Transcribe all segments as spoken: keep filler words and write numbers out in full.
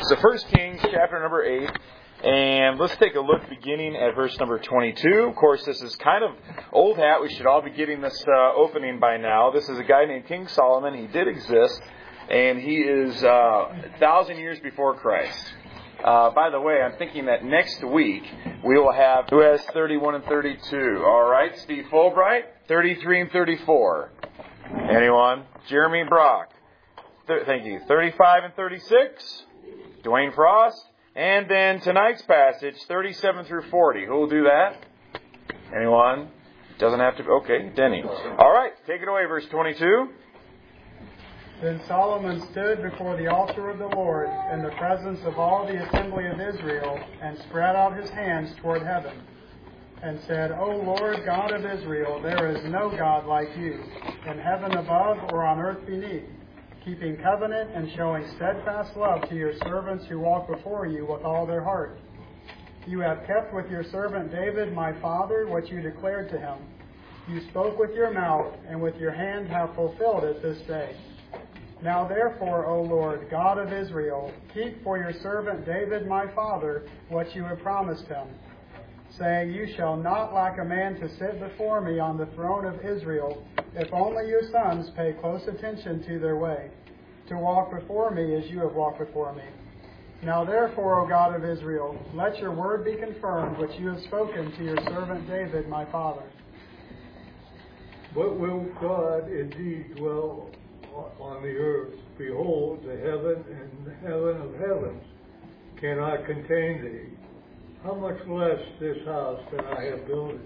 So First Kings chapter number eight, and let's take a look beginning at verse number twenty-two. Of course, this is kind of old hat. We should all be getting this uh, opening by now. This is a guy named King Solomon. He did exist, and he is uh, a thousand years before Christ. Uh, by the way, I'm thinking that next week we will have who has thirty-one and thirty-two. All right, Steve Fulbright, thirty-three and thirty-four. Anyone? Jeremy Brock. Th- thank you. thirty-five and thirty-six. Dwayne Frost. And then tonight's passage, thirty-seven through forty. Who will do that? Anyone? Doesn't have to. Okay, Denny. All right, take it away, verse twenty-two. Then Solomon stood before the altar of the Lord in the presence of all the assembly of Israel and spread out his hands toward heaven and said, O Lord God of Israel, there is no God like you, in heaven above or on earth beneath, keeping covenant and showing steadfast love to your servants who walk before you with all their heart. You have kept with your servant David, my father, what you declared to him. You spoke with your mouth, and with your hand have fulfilled it this day. Now therefore, O Lord, God of Israel, keep for your servant David, my father, what you have promised him, saying, You shall not lack a man to sit before me on the throne of Israel, if only your sons pay close attention to their way, to walk before me as you have walked before me. Now therefore, O God of Israel, let your word be confirmed, which you have spoken to your servant David, my father. But will God indeed dwell on the earth? Behold, the heaven and the heaven of heavens cannot contain thee. How much less this house that I have builded?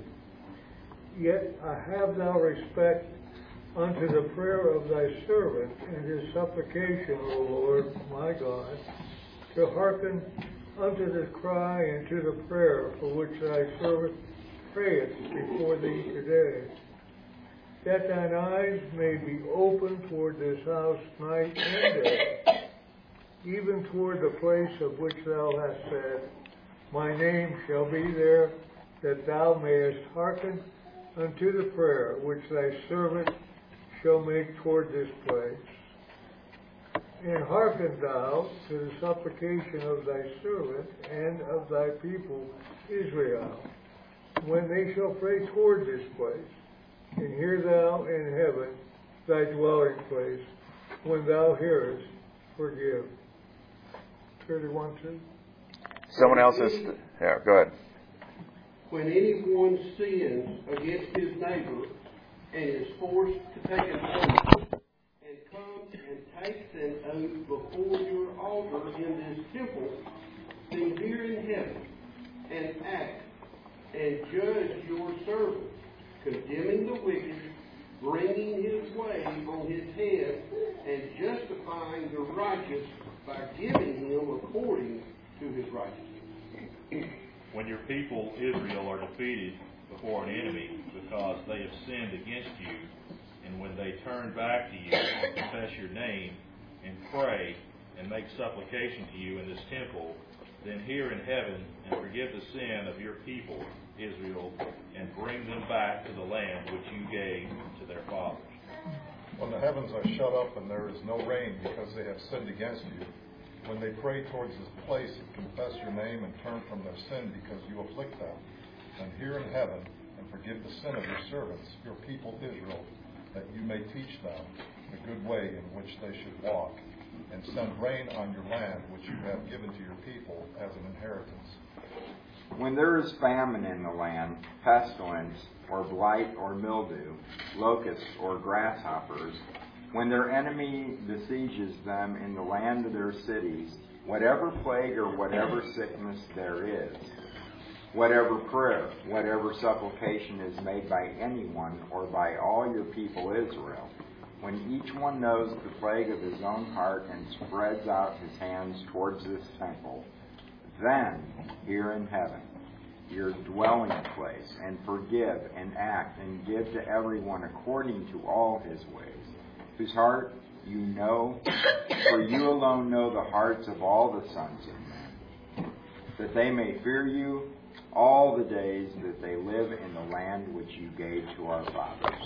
Yet I have thou respect unto the prayer of thy servant and his supplication, O Lord my God, to hearken unto the cry and to the prayer for which thy servant prayeth before thee today, that thine eyes may be open toward this house night and day, even toward the place of which thou hast said, My name shall be there, that thou mayest hearken unto the prayer which thy servant shall make toward this place. And hearken thou to the supplication of thy servant and of thy people Israel, when they shall pray toward this place. And hear thou in heaven thy dwelling place, when thou hearest, forgive. thirty-one two. Someone else is. Yeah, go ahead. When anyone sins against his neighbor and is forced to take an oath, and comes and takes an oath before your altar in this temple, then hear in heaven and act and judge your servant, condemning the wicked, bringing his way on his head, and justifying the righteous by giving him according to his righteousness. When your people Israel are defeated before an enemy because they have sinned against you, and when they turn back to you and confess your name and pray and make supplication to you in this temple, then hear in heaven and forgive the sin of your people Israel, and bring them back to the land which you gave to their fathers. When the heavens are shut up and there is no rain because they have sinned against you, when they pray towards this place and confess your name and turn from their sin because you afflict them, then hear in heaven and forgive the sin of your servants, your people Israel, that you may teach them the good way in which they should walk, and send rain on your land which you have given to your people as an inheritance. When there is famine in the land, pestilence, or blight, or mildew, locusts, or grasshoppers, when their enemy besieges them in the land of their cities, whatever plague or whatever sickness there is, whatever prayer, whatever supplication is made by anyone or by all your people Israel, when each one knows the plague of his own heart and spreads out his hands towards this temple, then hear in heaven, your dwelling place, and forgive and act and give to everyone according to all his ways, whose heart you know, for you alone know the hearts of all the sons of men, that they may fear you all the days that they live in the land which you gave to our fathers.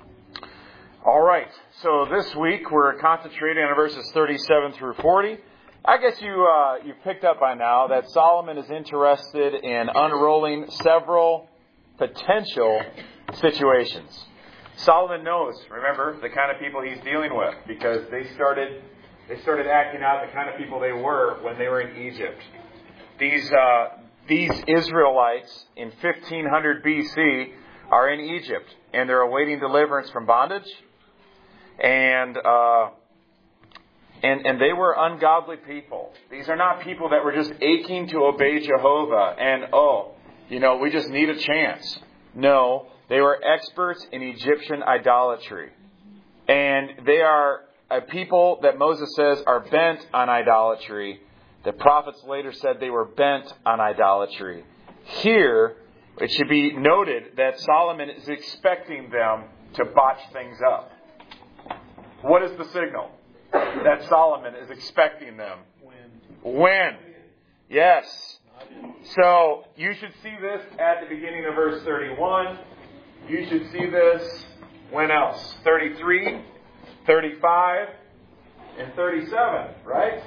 All right, so this week we're concentrating on verses thirty-seven through forty. I guess you uh, you've picked up by now that Solomon is interested in unrolling several potential situations. Solomon knows, remember, the kind of people he's dealing with, because they started they started acting out the kind of people they were when they were in Egypt. These uh, these Israelites in fifteen hundred B C are in Egypt, and they're awaiting deliverance from bondage, and. Uh, And, and they were ungodly people. These are not people that were just aching to obey Jehovah and, oh, you know, we just need a chance. No, they were experts in Egyptian idolatry. And they are a people that Moses says are bent on idolatry. The prophets later said they were bent on idolatry. Here, it should be noted that Solomon is expecting them to botch things up. What is the signal? That Solomon is expecting them. When? When? Yes. So, you should see this at the beginning of verse thirty-one. You should see this, when else? thirty-three, thirty-five, and thirty-seven, right?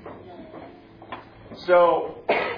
So,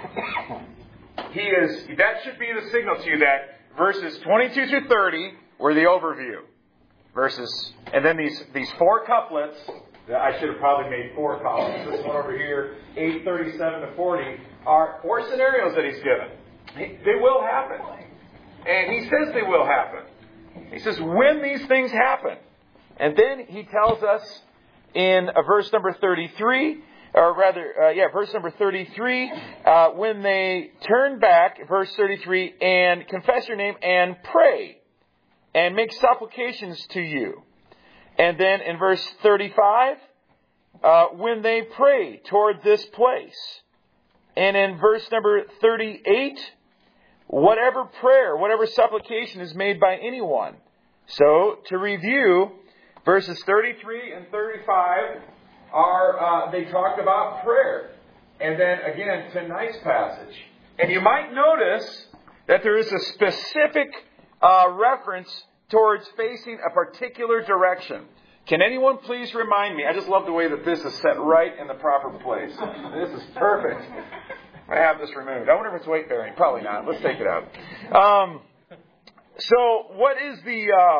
he is, that should be the signal to you that verses twenty-two through thirty were the overview. Verses, and then these, these four couplets, I should have probably made four columns. This one over here, eight thirty-seven to forty, are four scenarios that he's given. They will happen. And he says they will happen. He says, when these things happen. And then he tells us in uh, verse number thirty-three, or rather, uh, yeah, verse number thirty-three, uh, when they turn back, verse thirty-three, and confess your name and pray and make supplications to you. And then in verse thirty-five, uh, when they pray toward this place. And in verse number thirty-eight, whatever prayer, whatever supplication is made by anyone. So, to review, verses thirty-three and thirty-five are, uh, they talk about prayer. And then again, tonight's passage. And you might notice that there is a specific uh, reference towards facing a particular direction. Can anyone please remind me? I just love the way that this is set right in the proper place. This is perfect. I have this removed. I wonder if it's weight bearing. Probably not. Let's take it out. Um, so, what is the uh,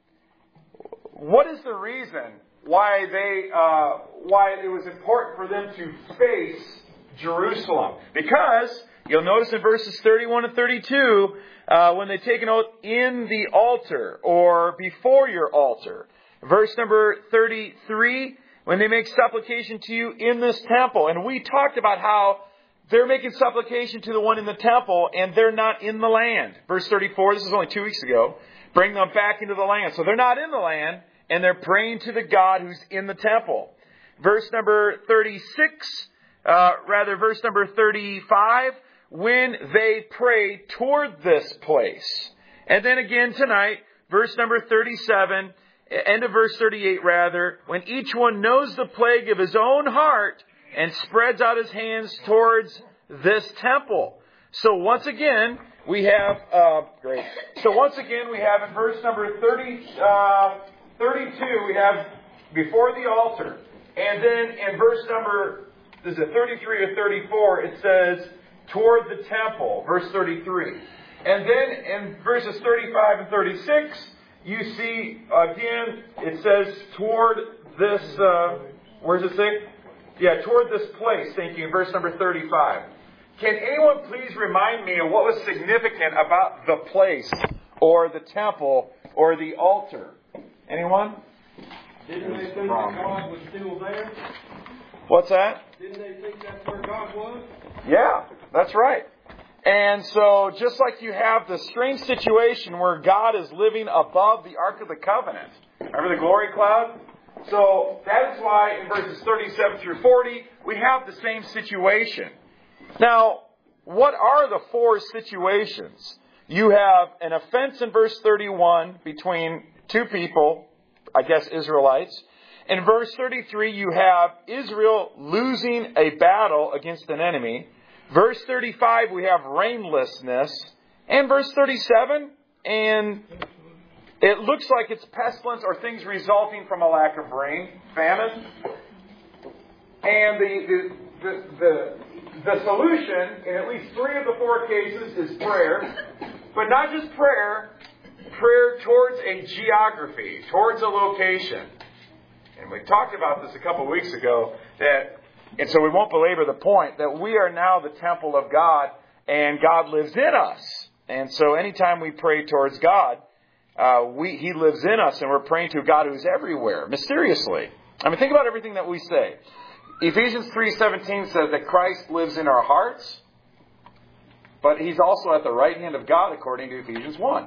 what is the reason why they uh, why it was important for them to face Jerusalem? Because you'll notice in verses thirty-one and thirty-two, uh, when they take an oath in the altar or before your altar. Verse number thirty-three, when they make supplication to you in this temple. And we talked about how they're making supplication to the one in the temple and they're not in the land. Verse thirty-four, this is only two weeks ago. Bring them back into the land. So they're not in the land and they're praying to the God who's in the temple. Verse number thirty-six, uh, rather verse number thirty-five, when they pray toward this place. And then again tonight, verse number thirty-seven, end of verse thirty-eight rather, when each one knows the plague of his own heart and spreads out his hands towards this temple. So once again, we have, uh, great. So once again, we have in verse number thirty, uh, thirty-two, we have before the altar. And then in verse number, is it thirty-three or thirty-four, it says toward the temple, verse thirty-three. And then in verses thirty-five and thirty-six, you see, again, it says toward this, uh, where does it say? Yeah, toward this place, thank you, in verse number thirty-five. Can anyone please remind me of what was significant about the place, or the temple, or the altar? Anyone? Didn't they think that God was still there? What's that? Didn't they think that's where God was? Yeah, that's right. And so, just like you have the strange situation where God is living above the Ark of the Covenant. Remember the glory cloud? So, that is why in verses thirty-seven through forty, we have the same situation. Now, what are the four situations? You have an offense in verse thirty-one between two people, I guess Israelites. In verse thirty-three, you have Israel losing a battle against an enemy. Verse thirty-five, we have rainlessness. And verse thirty-seven, and it looks like it's pestilence or things resulting from a lack of rain, famine. And the, the the, the, the solution in at least three of the four cases is prayer. But not just prayer, prayer towards a geography, towards a location. And we talked about this a couple of weeks ago, that, and so we won't belabor the point, that we are now the temple of God, and God lives in us. And so anytime we pray towards God, uh, we, He lives in us, and we're praying to a God who's everywhere, mysteriously. I mean, think about everything that we say. Ephesians three seventeen says that Christ lives in our hearts, but He's also at the right hand of God, according to Ephesians one.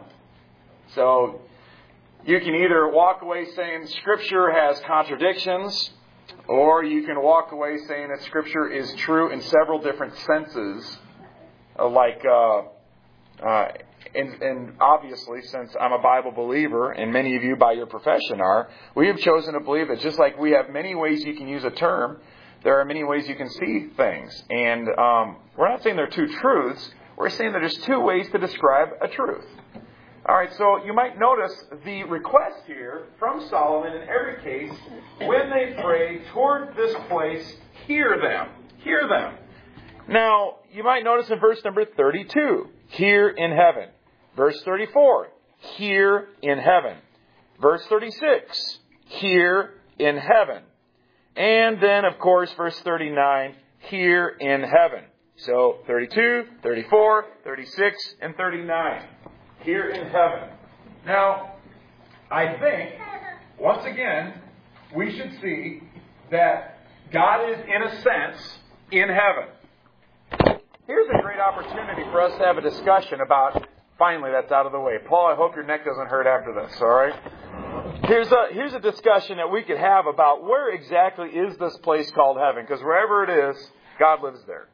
So you can either walk away saying Scripture has contradictions, or you can walk away saying that Scripture is true in several different senses, like, uh, uh, and, and obviously, since I'm a Bible believer, and many of you by your profession are, we have chosen to believe that just like we have many ways you can use a term, there are many ways you can see things. And um, we're not saying there are two truths. We're saying that there's two ways to describe a truth. All right, so you might notice the request here from Solomon in every case, when they pray toward this place, hear them. Hear them. Now, you might notice in verse number thirty-two, here in heaven. Verse thirty-four, here in heaven. Verse thirty-six, here in heaven. And then, of course, verse thirty-nine, here in heaven. So, thirty-two, thirty-four, thirty-six, and thirty-nine. Here in heaven. Now, I think, once again, we should see that God is, in a sense, in heaven. Here's a great opportunity for us to have a discussion about, finally, that's out of the way. Paul, I hope your neck doesn't hurt after this, all right? Here's a, here's a discussion that we could have about where exactly is this place called heaven, because wherever it is, God lives there.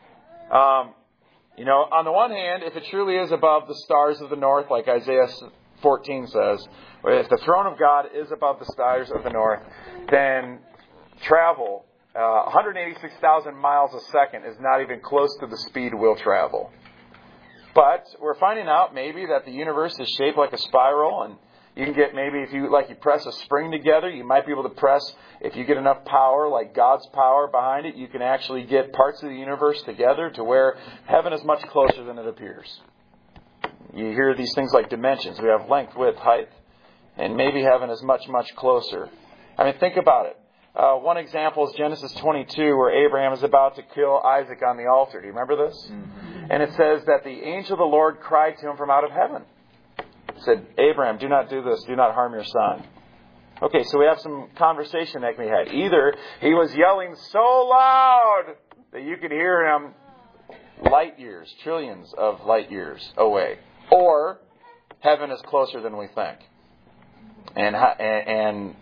Um, you know, on the one hand, if it truly is above the stars of the north, like Isaiah fourteen says, or if the throne of God is above the stars of the north, then travel uh, one hundred eighty-six thousand miles a second is not even close to the speed we'll travel. But we're finding out maybe that the universe is shaped like a spiral, and you can get maybe if you like you press a spring together, you might be able to press, if you get enough power, like God's power behind it, you can actually get parts of the universe together to where heaven is much closer than it appears. You hear these things like dimensions. We have length, width, height, and maybe heaven is much, much closer. I mean, think about it. Uh, one example is Genesis twenty-two, where Abraham is about to kill Isaac on the altar. Do you remember this? Mm-hmm. And it says that the angel of the Lord cried to him from out of heaven. Said, Abraham, do not do this. Do not harm your son. Okay, so we have some conversation that can be had. Either he was yelling so loud that you could hear him light years, trillions of light years away. Or heaven is closer than we think. And, and, and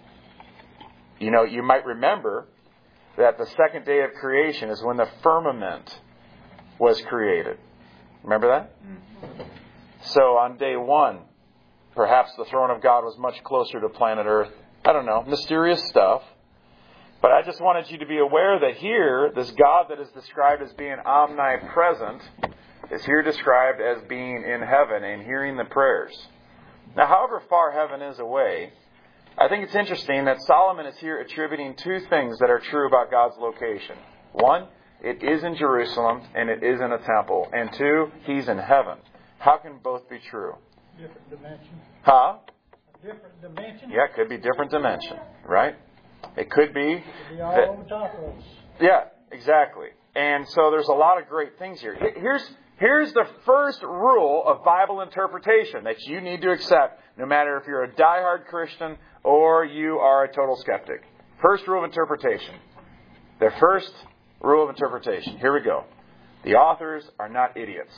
you know, you might remember that the second day of creation is when the firmament was created. Remember that? Mm-hmm. So on day one, perhaps the throne of God was much closer to planet Earth. I don't know, mysterious stuff. But I just wanted you to be aware that here, this God that is described as being omnipresent is here described as being in heaven and hearing the prayers. Now, however far heaven is away, I think it's interesting that Solomon is here attributing two things that are true about God's location. One, it is in Jerusalem and it is in a temple. And two, He's in heaven. How can both be true? Different dimension. Huh? A different dimension. Yeah, it could be different dimension, right? It could be. It could be all that, over top of us. Yeah, exactly. And so there's a lot of great things here. Here's here's the first rule of Bible interpretation that you need to accept, no matter if you're a diehard Christian or you are a total skeptic. First rule of interpretation. The first rule of interpretation. Here we go. The authors are not idiots.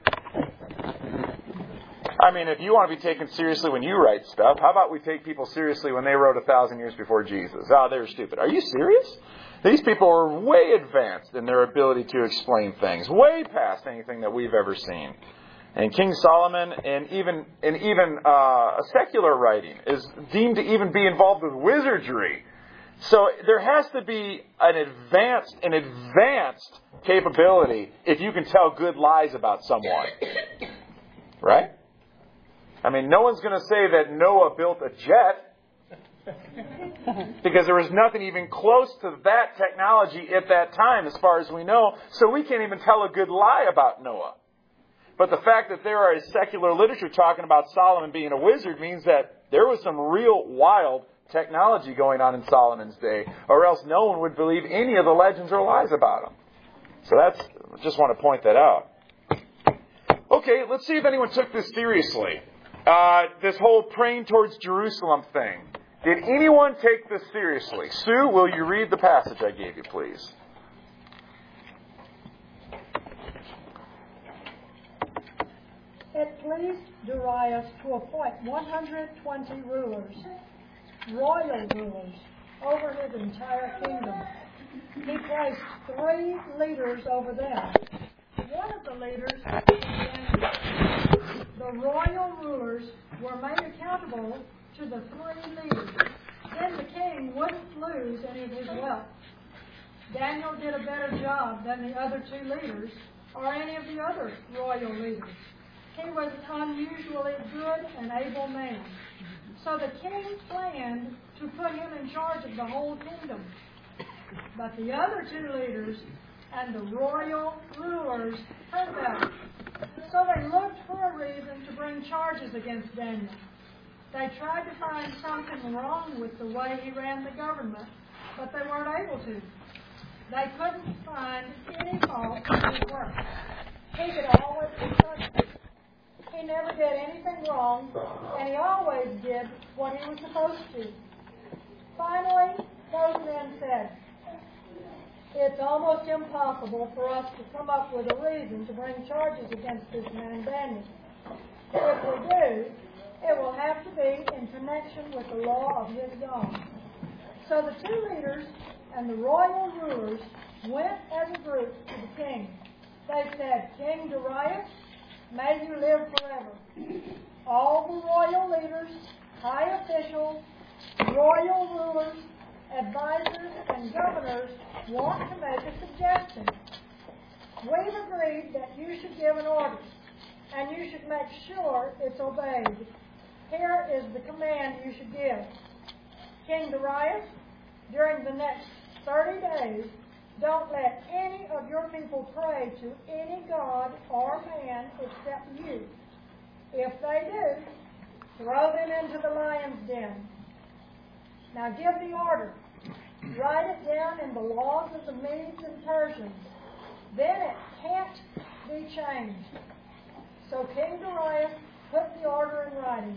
I mean, if you want to be taken seriously when you write stuff, how about we take people seriously when they wrote a thousand years before Jesus? Oh, they were stupid. Are you serious? These people are way advanced in their ability to explain things, way past anything that we've ever seen. And King Solomon, and even and even uh, secular writing, is deemed to even be involved with wizardry. So there has to be an advanced, an advanced capability if you can tell good lies about someone, right? I mean, no one's going to say that Noah built a jet. Because there was nothing even close to that technology at that time, as far as we know. So we can't even tell a good lie about Noah. But the fact that there is secular literature talking about Solomon being a wizard means that there was some real wild technology going on in Solomon's day, or else no one would believe any of the legends or lies about him. So that's, just want to point that out. Okay, let's see if anyone took this seriously. Uh, this whole praying towards Jerusalem thing. Did anyone take this seriously? Sue, will you read the passage I gave you, please? It pleased Darius to appoint one hundred twenty rulers, royal rulers, over his entire kingdom. He placed three leaders over them. One of the leaders was Daniel. The royal rulers were made accountable to the three leaders. Then the king wouldn't lose any of his wealth. Daniel did a better job than the other two leaders or any of the other royal leaders. He was an unusually good and able man. So the king planned to put him in charge of the whole kingdom. But the other two leaders and the royal rulers heard about it. So they looked for a reason to bring charges against Daniel. They tried to find something wrong with the way he ran the government, but they weren't able to. They couldn't find any fault in his work. He could always be trusted. He never did anything wrong, and he always did what he was supposed to. Finally, those men said, "It's almost impossible for us to come up with a reason to bring charges against this man Daniel. If we do, it will have to be in connection with the law of his God." So the two leaders and the royal rulers went as a group to the king. They said, "King Darius, may you live forever. All the royal leaders, high officials, royal rulers, advisors, and governors want to make a suggestion. We've agreed that you should give an order, and you should make sure it's obeyed. Here is the command you should give. King Darius, during the next thirty days, don't let any of your people pray to any god or man except you. If they do, throw them into the lion's den. Now give the order. Write it down in the laws of the Medes and Persians. Then it can't be changed." So King Darius put the order in writing.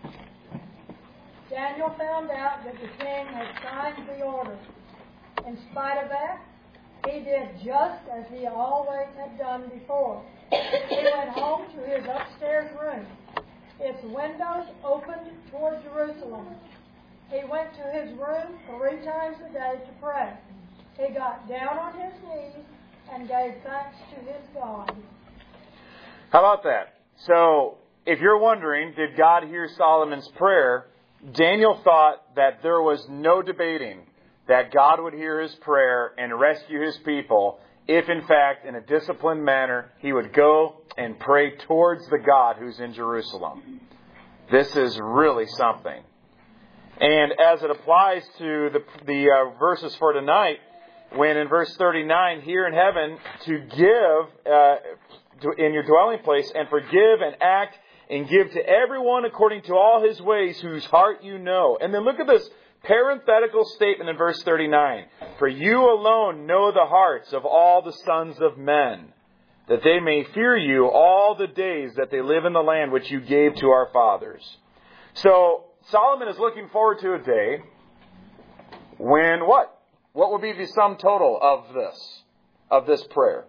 Daniel found out that the king had signed the order. In spite of that, he did just as he always had done before. He went home to his upstairs room. Its windows opened toward Jerusalem. He went to his room three times a day to pray. He got down on his knees and gave thanks to his God. How about that? So, if you're wondering, did God hear Solomon's prayer? Daniel thought that there was no debating that God would hear his prayer and rescue his people if, in fact, in a disciplined manner, he would go and pray towards the God who's in Jerusalem. This is really something. And as it applies to the, the uh, verses for tonight, when in verse thirty-nine, here in heaven, to give uh, to, in your dwelling place, and forgive and act and give to everyone according to all his ways, whose heart you know. And then look at this parenthetical statement in verse thirty-nine. For you alone know the hearts of all the sons of men, that they may fear you all the days that they live in the land which you gave to our fathers. So, Solomon is looking forward to a day when what? What will be the sum total of this, of this prayer?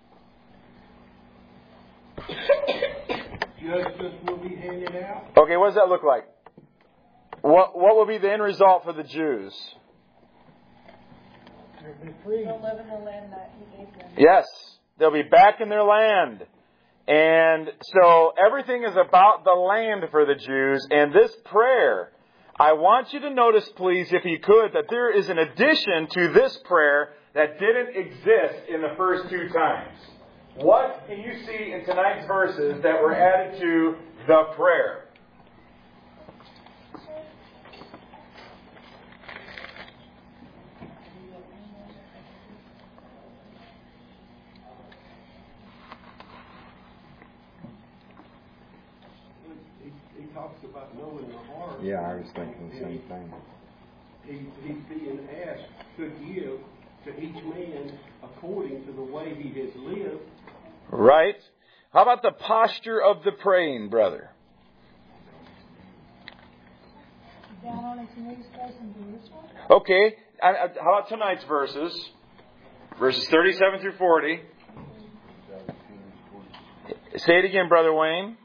Justice will be handed out. Okay, what does that look like? What what will be the end result for the Jews? They'll be free. They'll live in the land that he gave them. Yes, they'll be back in their land. And so everything is about the land for the Jews. And this prayer, I want you to notice, please, if you could, that there is an addition to this prayer that didn't exist in the first two times. What can you see in tonight's verses that were added to the prayer? talks about knowing the heart. Yeah, I was thinking the same thing. He, he's being asked to give to each man according to the way he has lived. Right. How about the posture of the praying, brother? Down on his knees facing Jerusalem. Okay. How about tonight's verses? Verses thirty-seven through forty. Say it again, Brother Wayne.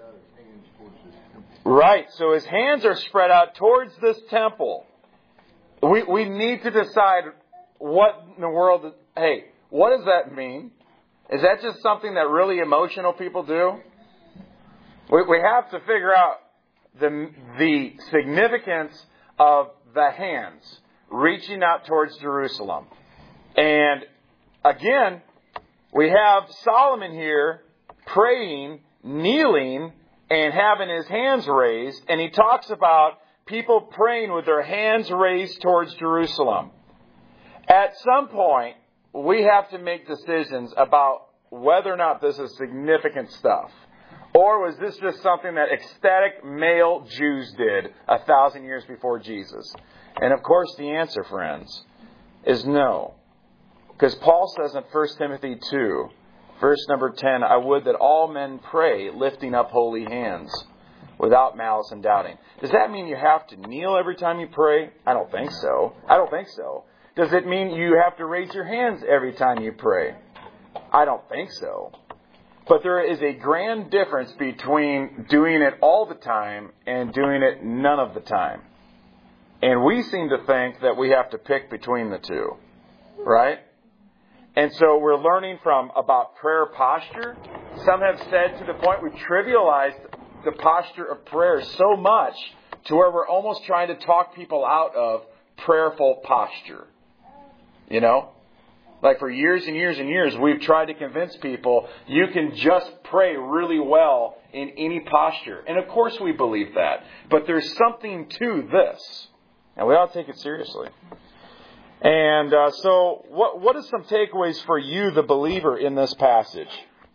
Right. So his hands are spread out towards this temple. We we need to decide what in the world. Hey, what does that mean? Is that just something that really emotional people do? We we have to figure out the the significance of the hands reaching out towards Jerusalem. And again, we have Solomon here praying, kneeling, and having his hands raised. And he talks about people praying with their hands raised towards Jerusalem. At some point, we have to make decisions about whether or not this is significant stuff. Or was this just something that ecstatic male Jews did a thousand years before Jesus? And of course the answer, friends, is no. Because Paul says in First Timothy two, verse number ten, I would that all men pray, lifting up holy hands, without malice and doubting. Does that mean you have to kneel every time you pray? I don't think so. I don't think so. Does it mean you have to raise your hands every time you pray? I don't think so. But there is a grand difference between doing it all the time and doing it none of the time. And we seem to think that we have to pick between the two. Right? And so we're learning from about prayer posture. Some have said to the point we've trivialized the posture of prayer so much to where we're almost trying to talk people out of prayerful posture. You know? Like for years and years and years, we've tried to convince people you can just pray really well in any posture. And of course we believe that. But there's something to this. And we ought to take it seriously. And uh, so what what is some takeaways for you, the believer, in this passage?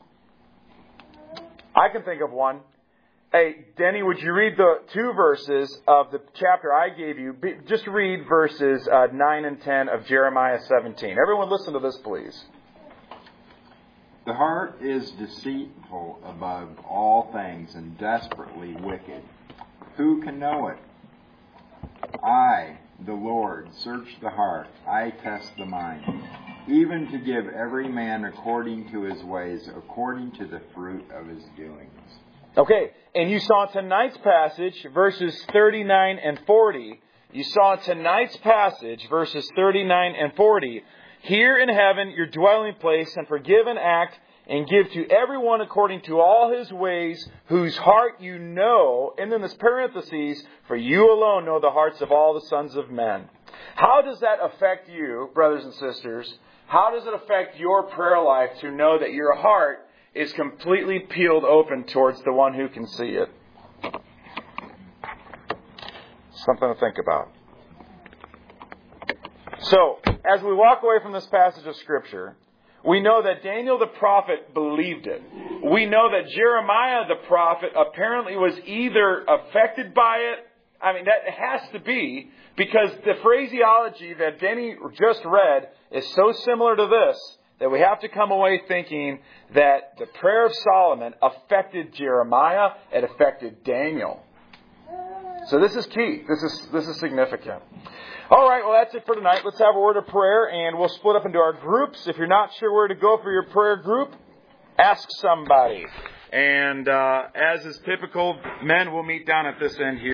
I can think of one. Hey, Denny, would you read the two verses of the chapter I gave you? Just read verses uh, nine and ten of Jeremiah seventeen. Everyone listen to this, please. The heart is deceitful above all things and desperately wicked. Who can know it? I, the Lord, search the heart. I test the mind, even to give every man according to his ways, according to the fruit of his doings. Okay, and you saw tonight's passage, verses thirty-nine and forty. You saw tonight's passage, verses thirty-nine and forty. Here in heaven, your dwelling place, and forgive and act, and give to everyone according to all his ways, whose heart you know. And then this parentheses, for you alone know the hearts of all the sons of men. How does that affect you, brothers and sisters? How does it affect your prayer life to know that your heart is completely peeled open towards the one who can see it? Something to think about. So, as we walk away from this passage of Scripture, we know that Daniel the prophet believed it. We know that Jeremiah the prophet apparently was either affected by it. I mean, that has to be, because the phraseology that Denny just read is so similar to this that we have to come away thinking that the prayer of Solomon affected Jeremiah, it affected Daniel. So this is key. This is this is significant. All right, well, that's it for tonight. Let's have a word of prayer, and we'll split up into our groups. If you're not sure where to go for your prayer group, ask somebody. And uh, as is typical, men will meet down at this end here.